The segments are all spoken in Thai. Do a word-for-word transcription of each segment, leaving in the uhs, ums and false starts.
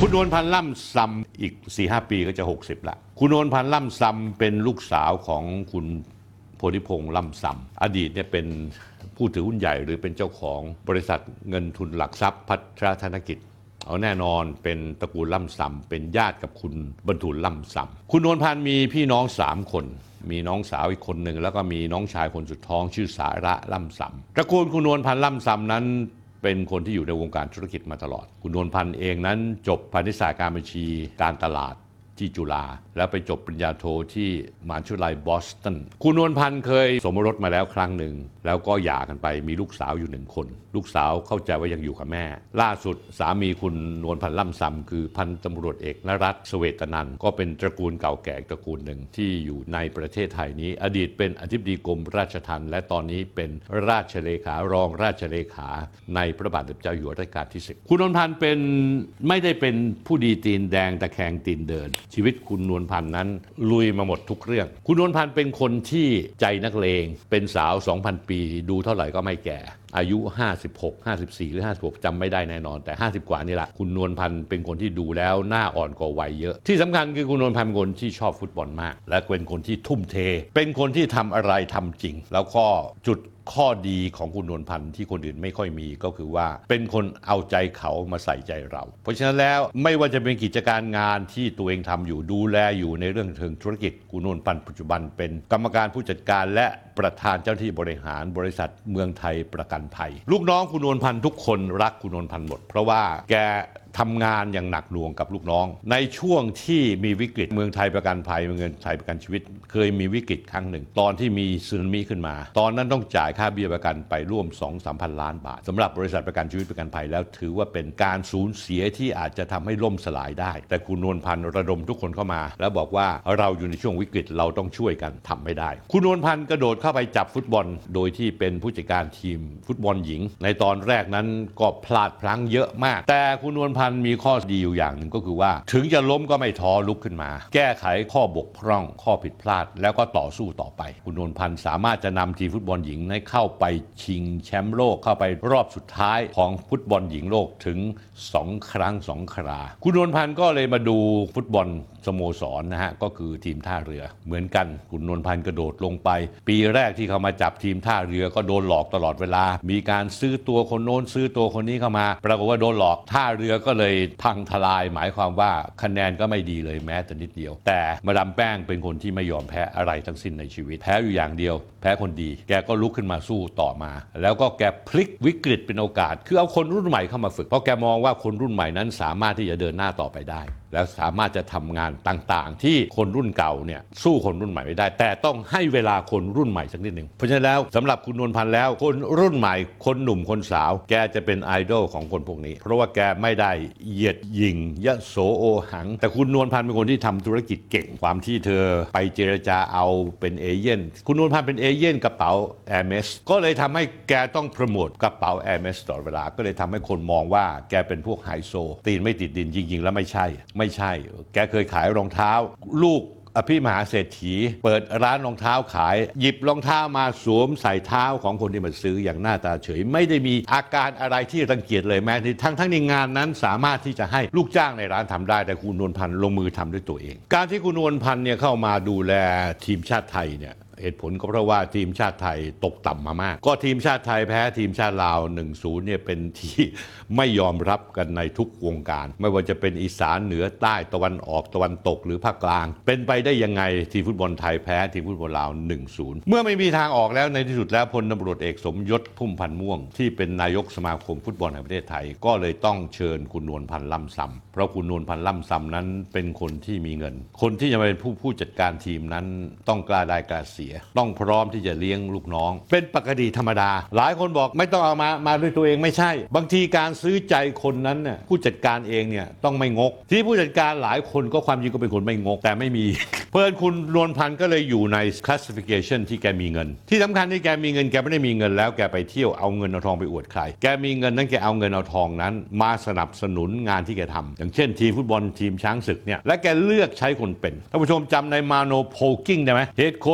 คุณนวลพันธ์ล่ำซำอีก สี่ห้า ปีก็จะหกสิบละคุณนวลพันธ์ล่ำซำเป็นลูกสาวของคุณโพธิพงษ์ล่ำซำอดีตเนี่ยเป็นผู้ถือหุ้นใหญ่หรือเป็นเจ้าของบริษัทเงินทุนหลักทรัพย์พัฒนาธนกิจเอาแน่นอนเป็นตระกูลล่ำซำเป็นญาติกับคุณบรรทุนล่ำซำคุณนวลพันธ์มีพี่น้องสามคนมีน้องสาวอีกคนหนึ่งแล้วก็มีน้องชายคนสุดท้องชื่อสาระล่ำซำตระกูลคุณนวลพันธ์ล่ำซำนั้นเป็นคนที่อยู่ในวงการธุรกิจมาตลอดคุณนวลพันธ์เองนั้นจบพาณิชยศาสตร์การบัญชีการตลาดที่จุฬาแล้วไปจบปริญญาโทที่มหาวิทยาลัยบอสตันคุณนวลพันธ์เคยสมรสมาแล้วครั้งหนึ่งแล้วก็หย่ากันไปมีลูกสาวอยู่หนึ่งคนลูกสาวเข้าใจว่ายังอยู่กับแม่ล่าสุดสามีคุณนวลพันธ์ล่ำซำคือพันตำรวจเอกนรัตน์เสวตนันท์ก็เป็นตระกูลเก่าแก่ตระกูลหนึ่งที่อยู่ในประเทศไทยนี้อดีตเป็นอธิบดีกรมราชทัณฑ์และตอนนี้เป็นราชเลขารองราชเลขาในพระบาทสมเด็จเจ้าอยู่หัวรัชกาลที่สิบคุณนวลพันธ์เป็นไม่ได้เป็นผู้ดีตีนแดงตะแคงตีนเดินชีวิตคุณนวลพันธ์นั้นลุยมาหมดทุกเรื่องคุณนวลพันธ์เป็นคนที่ใจนักเลงเป็นสาว สองพัน ปีดูเท่าไหร่ก็ไม่แก่อายุห้าสิบหก ห้าสิบสี่หรือห้าสิบหกจำไม่ได้แน่นอนแต่ห้าสิบกว่านี่แหละคุณนวลพันธ์เป็นคนที่ดูแล้วหน้าอ่อนกว่าวัยเยอะที่สำคัญคือคุณนวลพันธ์เป็นคนที่ชอบฟุตบอลมากและเป็นคนที่ทุ่มเทเป็นคนที่ทำอะไรทำจริงแล้วก็จุดข้อดีของคุณนวลพันธ์ที่คนอื่นไม่ค่อยมีก็คือว่าเป็นคนเอาใจเขามาใส่ใจเราเพราะฉะนั้นแล้วไม่ว่าจะเป็นกิจการงานที่ตัวเองทำอยู่ดูแลอยู่ในเรื่องเชิงธุรกิจคุณนวลพันธ์ปัจจุบันเป็นกรรมการผู้จัดการและประธานเจ้าหน้าที่บริหารบริษัทเมืองไทยประกันภัยลูกน้องคุณนวลพันธ์ทุกคนรักคุณนวลพันธ์หมดเพราะว่าแกทำงานอย่างหนักหน่วงกับลูกน้องในช่วงที่มีวิกฤตเมืองไทยประกันภัยเมืองไทยประกันชีวิตเคยมีวิกฤตครั้งหนึ่งตอนที่มีสึนามิขึ้นมาตอนนั้นต้องจ่ายค่าเบี้ยประกันไปร่วม สองถึงสาม พันล้านบาทสำหรับบริษัทประกันชีวิตประกันภัยแล้วถือว่าเป็นการสูญเสียที่อาจจะทำให้ล่มสลายได้แต่คุณนวลพันธ์ระดมทุกคนเข้ามาแล้วบอกว่าเราอยู่ในช่วงวิกฤตเราต้องช่วยกันทำไม่ได้คุณนวลพันธ์กระโดดเข้าไปจับฟุตบอลโดยที่เป็นผู้จัดการทีมฟุตบอลหญิงในตอนแรกนั้นก็พลาดพลั้งเยอะมากแต่คุณนวลพันธ์มีข้อดีอยู่อย่างหนึ่งก็คือว่าถึงจะล้มก็ไม่ท้อลุกขึ้นมาแก้ไขข้อบกพร่องข้อผิดพลาดแล้วก็ต่อสู้ต่อไปคุณนวลพันธ์สามารถจะนำทีมฟุตบอลหญิงให้เข้าไปชิงแชมป์โลกเข้าไปรอบสุดท้ายของฟุตบอลหญิงโลกถึงสองครั้งสองคราคุณนวลพันธ์ก็เลยมาดูฟุตบอลสโมสรนะฮะก็คือทีมท่าเรือเหมือนกันคุณนวลพันธ์กระโดดลงไปปีแรกที่เขามาจับทีมท่าเรือก็โดนหลอกตลอดเวลามีการซื้อตัวคนโน้นซื้อตัวคนนี้เข้ามาปรากฏว่าโดนหลอกท่าเรือก็เลยพังทลายหมายความว่าคะแนนก็ไม่ดีเลยแม้แต่นิดเดียวแต่มาดามแป้งเป็นคนที่ไม่ยอมแพ้อะไรทั้งสิ้นในชีวิตแพ้อยู่อย่างเดียวแพ้คนดีแกก็ลุกขึ้นมาสู้ต่อมาแล้วก็แกพลิกวิกฤตเป็นโอกาสคือเอาคนรุ่นใหม่เข้ามาฝึกเพราะแกมองว่าคนรุ่นใหม่นั้นสามารถที่จะเดินหน้าต่อไปได้แล้วสามารถจะทำงานต่างๆที่คนรุ่นเก่าเนี่ยสู้คนรุ่นใหม่ไม่ได้แต่ต้องให้เวลาคนรุ่นใหม่สักนิดหนึ่งเพราะฉะนั้นแล้วสำหรับคุณนวลพันธ์แล้วคนรุ่นใหม่คนหนุ่มคนสาวแกจะเป็นไอดอลของคนพวกนี้เพราะว่าแกไม่ได้เหยียดหยิ่งยโสโอหังแต่คุณนวลพันธ์เป็นคนที่ทำธุรกิจเก่งความที่เธอไปเจรจาเอาเป็นเอเย่นคุณนวลพันธ์เป็นเอเย่นกระเป๋า Hermes ก็เลยทำให้แกต้องโปรโมทกระเป๋า Hermes ตลอดเวลาก็เลยทำให้คนมองว่าแกเป็นพวกไฮโซตีนไม่ติดดินจริงๆแล้วไม่ใช่ไม่ใช่แกเคยขายรองเท้าลูกอภิมหาเศรษฐีเปิดร้านรองเท้าขายหยิบรองเท้ามาสวมใส่เท้าของคนที่มาซื้ออย่างหน้าตาเฉยไม่ได้มีอาการอะไรที่รังเกียจเลยแม้ที่ทั้งทั้งในงานนั้นสามารถที่จะให้ลูกจ้างในร้านทำได้แต่คุณนวลพันธ์ลงมือทำด้วยตัวเองการที่คุณนวลพันธ์เนี่ยเข้ามาดูแลทีมชาติไทยเนี่ยเหตุผลก็เพราะว่าทีมชาติไทยตกต่ำมามากก็ทีมชาติไทยแพ้ทีมชาติลาว หนึ่งศูนย์ เนี่ยเป็นที่ไม่ยอมรับกันในทุกวงการไม่ว่าจะเป็นอีสานเหนือใต้ตะวันออกตะวันตกหรือภาคกลางเป็นไปได้ยังไงทีมฟุตบอลไทยแพ้ทีมฟุตบอลลาว หนึ่งศูนย์ เมื่อไม่มีทางออกแล้วในที่สุดแล้วพลตำรวจเอกสมยศพุ่มพันธ์ม่วงที่เป็นนายกสมาคมฟุตบอลแห่งประเทศไทยก็เลยต้องเชิญคุณนวลพันธ์ล่ำซำเพราะคุณนวลพันธ์ล่ำซำนั้นเป็นคนที่มีเงินคนที่จะเป็นผู้ผู้จัดการทีมนั้นต้องกล้าได้กล้าเสียต้องพร้อมที่จะเลี้ยงลูกน้องเป็นปกติธรรมดาหลายคนบอกไม่ต้องเอามามาด้วยตัวเองไม่ใช่บางทีการซื้อใจคนนั้นเนี่ยผู้จัดการเองเนี่ยต้องไม่งกที่ผู้จัดการหลายคนก็ความจริงก็เป็นคนไม่งกแต่ไม่มี เพื่อนคุณนวลพันธ์ก็เลยอยู่ใน classification ที่แกมีเงินที่สำคัญที่แกมีเงินแกไม่ได้มีเงินแล้วแกไปเที่ยวเอาเงินเอาทองไปอวดใครแกมีเงินนั้นแกเอาเงินเอาทองนั้นมาสนับสนุนงานที่แกทำอย่างเช่นทีมฟุตบอลทีมช้างศึกเนี่ยและแกเลือกใช้คนเป็นท่านผู้ชมจำในมาโนโพลกิ้งได้ไหมเฮดโค้ชทีมช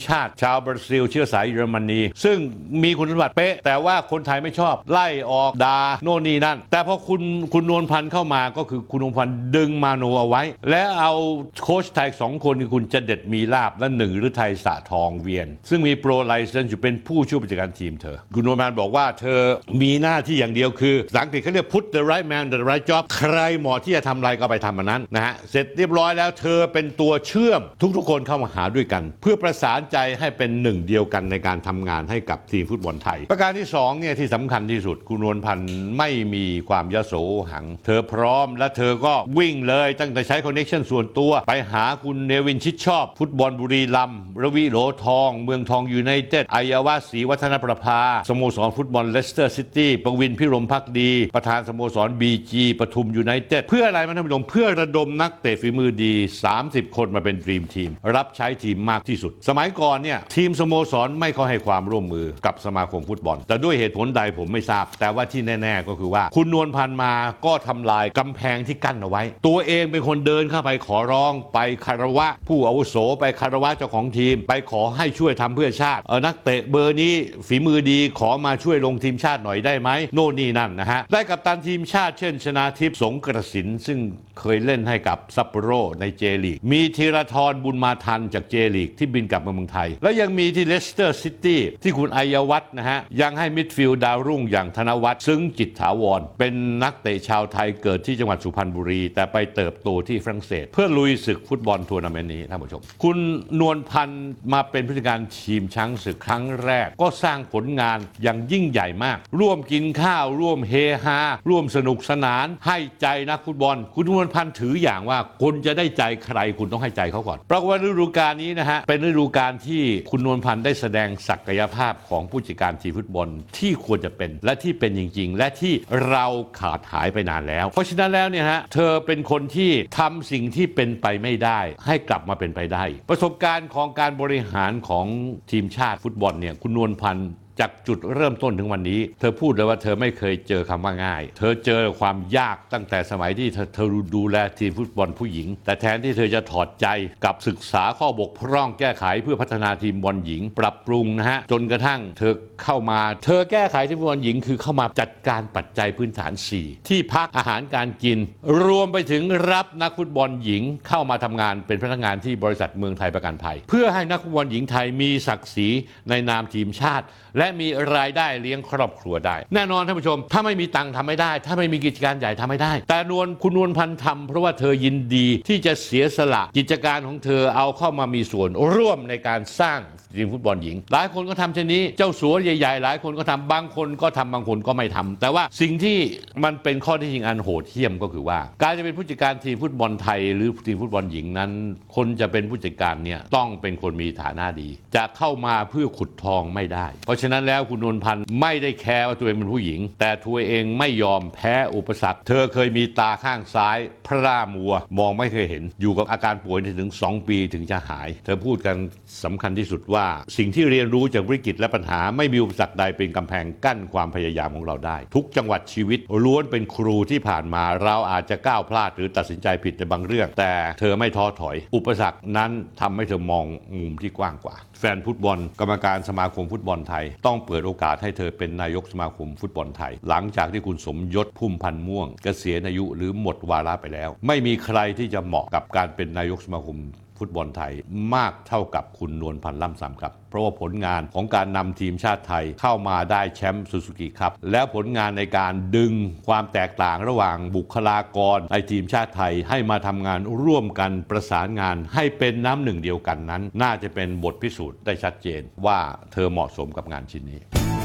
ชาติชาวบราซิลเชื้อสายเยอรมนีซึ่งมีคุณสมบัติเป๊ะแต่ว่าคนไทยไม่ชอบไล่ออกด่าโน่นนี่นั่นแต่พอคุณคุณนวลพันธ์เข้ามาก็คือคุณนวลพันธ์ดึงมาโนเอาไว้และเอาโค้ชไทยสองคนคือคุณจะเด็ดมีลาบและหนึ่งฤทัยสะทองเวียนซึ่งมีโปรไลเซนส์อยู่เป็นผู้ช่วยผู้จัดการทีมเธอคุณนวลพันธ์บอกว่าเธอมีหน้าที่อย่างเดียวคือภาษาอังกฤษเขาเรียก put the right man the right job ใครเหมาะที่จะทำอะไรก็ไปทำมันนั้นนะฮะเสร็จเรียบร้อยแล้วเธอเป็นตัวเชื่อมทุกๆคนเข้ามาหาด้วยกันเพื่อประสานใจให้เป็นหนึ่งเดียวกันในการทำงานให้กับทีมฟุตบอลไทยประการที่สองเนี่ยที่สำคัญที่สุดคุณนวลพันธ์ไม่มีความยโสหังเธอพร้อมและเธอก็วิ่งเลยตั้งแต่ใช้คอนเนคชั่นส่วนตัวไปหาคุณเนวินชิดชอบฟุตบอลบุรีรัมย์รวิโหลทองเมืองทองยูไนเต็ดอัยวะศรีวัฒนประภาสโมสรฟุตบอลเลสเตอร์ซิตี้ประวินพิรมภักดีประธานสโมสรบีจีปทุมยูไนเต็ดเพื่ออะไรมันท่านผู้ชมเพื่อระดมนักเตะฝีมือดีสามสิบคนมาเป็นดรีมทีมรับใช้ทีมมากที่สุดสมัยก่อนเนี่ยทีมสโมสรไม่ค่อยให้ความร่วมมือกับสมาคมฟุตบอลแต่ด้วยเหตุผลใดผมไม่ทราบแต่ว่าที่แน่ๆก็คือว่าคุณนวลพันธ์มาก็ทำลายกำแพงที่กั้นเอาไว้ตัวเองเป็นคนเดินเข้าไปขอร้องไปคารวะผู้อาวุโสไปคารวะเจ้าของทีมไปขอให้ช่วยทำเพื่อชาติเออนักเตะเบอร์นี้ฝีมือดีขอมาช่วยลงทีมชาติหน่อยได้ไหมโน่นนี่นั่นนะฮะได้กัปตันทีมชาติเช่นชนาทิพย์สงกระสินซึ่งเคยเล่นให้กับซัปโปโรในเจลีกมีธีรทรบุญมาทันจากเจลีกที่บินกลับมาเมืองไทยแล้วยังมีที่เลสเตอร์ซิตี้ที่คุณอัยวัฒน์นะฮะยังให้มิดฟิลด์ดาวรุ่งอย่างธนวัฒน์ซึ้งจิตถาวรเป็นนักเตะชาวไทยเกิดที่จังหวัดสุพรรณบุรีแต่ไปเติบโตที่ฝรั่งเศสเพื่อลุยศึกฟุตบอลทัวร์นาเมนต์นี้ท่านผู้ชมคุณนวลพันธ์มาเป็นผู้จัดการทีมช้างศึกครั้งแรกก็สร้างผลงานอย่างยิ่งใหญ่มากร่วมกินข้าวร่วมเฮฮาร่วมสนุกสนานให้ใจนักฟุตบอลคุณนวลพันธ์ถืออย่างว่าคนจะได้ใจใครคุณต้องให้ใจเขาก่อนเพราะว่าฤดูกาลนี้นะฮะเป็นฤดูกาลที่คุณนวลพันธ์ได้แสดงศักยภาพของผู้จัดการทีมฟุตบอลที่ควรจะเป็นและที่เป็นจริงๆและที่เราขาดหายไปนานแล้วเพราะฉะนั้นแล้วเนี่ยฮะเธอเป็นคนที่ทำสิ่งที่เป็นไปไม่ได้ให้กลับมาเป็นไปได้ประสบการณ์ของการบริหารของทีมชาติฟุตบอลเนี่ยคุณนวลพันธ์จากจุดเริ่มต้นถึงวันนี้เธอพูดเลยว่าเธอไม่เคยเจอคำว่าง่ายเธอเจอความยากตั้งแต่สมัยที่เธอเธอดูแลทีมฟุตบอลผู้หญิงแต่แทนที่เธอจะถอดใจกับศึกษาข้อบกพร่องแก้ไขเพื่อพัฒนาทีมบอลหญิงปรับปรุงนะฮะจนกระทั่งเธอเข้ามาเธอแก้ไขทีมฟุตบอลหญิงคือเข้ามาจัดการปัจจัยพื้นฐานสี่ที่พักอาหารการกินรวมไปถึงรับนักฟุตบอลหญิงเข้ามาทำงานเป็นพนักงานที่บริษัทเมืองไทยประกันภัยเพื่อให้นักฟุตบอลหญิงไทยมีศักดิ์ศรีในนามทีมชาติและมีรายได้เลี้ยงครอบครัวได้แน่นอนท่านผู้ชมถ้าไม่มีตังค์ทำไม่ได้ถ้าไม่มีกิจการใหญ่ทำไม่ได้แต่นวลคุณนวลพันธ์ทำเพราะว่าเธอยินดีที่จะเสียสละกิจการของเธอเอาเข้ามามีส่วนร่วมในการสร้างทีมฟุตบอลหญิงหลายคนก็ทำเช่นนี้เจ้าสัวใหญ่ๆหลายคนก็ทำบางคนก็ทำบางคนก็ไม่ทำแต่ว่าสิ่งที่มันเป็นข้อที่จริงอันโหดเหี้ยมก็คือว่าการจะเป็นผู้จัดการทีมฟุตบอลไทยหรือทีมฟุตบอลหญิงนั้นคนจะเป็นผู้จัดการเนี่ยต้องเป็นคนมีฐานะดีจะเข้ามาเพื่อขุดทองไม่ได้เพราะฉะนั้นแล้วคุณนวลพันธ์ไม่ได้แคร์ว่าตัวเองเป็นผู้หญิงแต่ตัวเองไม่ยอมแพ้อุปสรรคเธอเคยมีตาข้างซ้ายพร่ามัวมองไม่เคยเห็นอยู่กับอาการป่วยถึงสองปีถึงจะหายเธอพูดกันสำคัญที่สุดว่าสิ่งที่เรียนรู้จากวิกฤตและปัญหาไม่มีอุปสรรคใดเป็นกำแพงกั้นความพยายามของเราได้ทุกจังหวัดชีวิตล้วนเป็นครูที่ผ่านมาเราอาจจะก้าวพลาดหรือตัดสินใจผิดในบางเรื่องแต่เธอไม่ท้อถอยอุปสรรคนั้นทำให้เธอมองมุมที่กว้างกว่าแฟนฟุตบอลกรรมการสมาคมฟุตบอลไทยต้องเปิดโอกาสให้เธอเป็นนายกสมาคมฟุตบอลไทยหลังจากที่คุณสมยศพุ่มพันธ์ม่วงเกษียณอายุหรือหมดวาระไปแล้วไม่มีใครที่จะเหมาะกับการเป็นนายกสมาคมฟุตบอลไทยมากเท่ากับคุณนวลพันธ์ล่ำซำครับเพราะว่าผลงานของการนำทีมชาติไทยเข้ามาได้แชมป์ซูซูกิครับแล้วผลงานในการดึงความแตกต่างระหว่างบุคลากรในทีมชาติไทยให้มาทำงานร่วมกันประสานงานให้เป็นน้ำหนึ่งเดียวกันนั้นน่าจะเป็นบทพิสูจน์ได้ชัดเจนว่าเธอเหมาะสมกับงานชิ้นนี้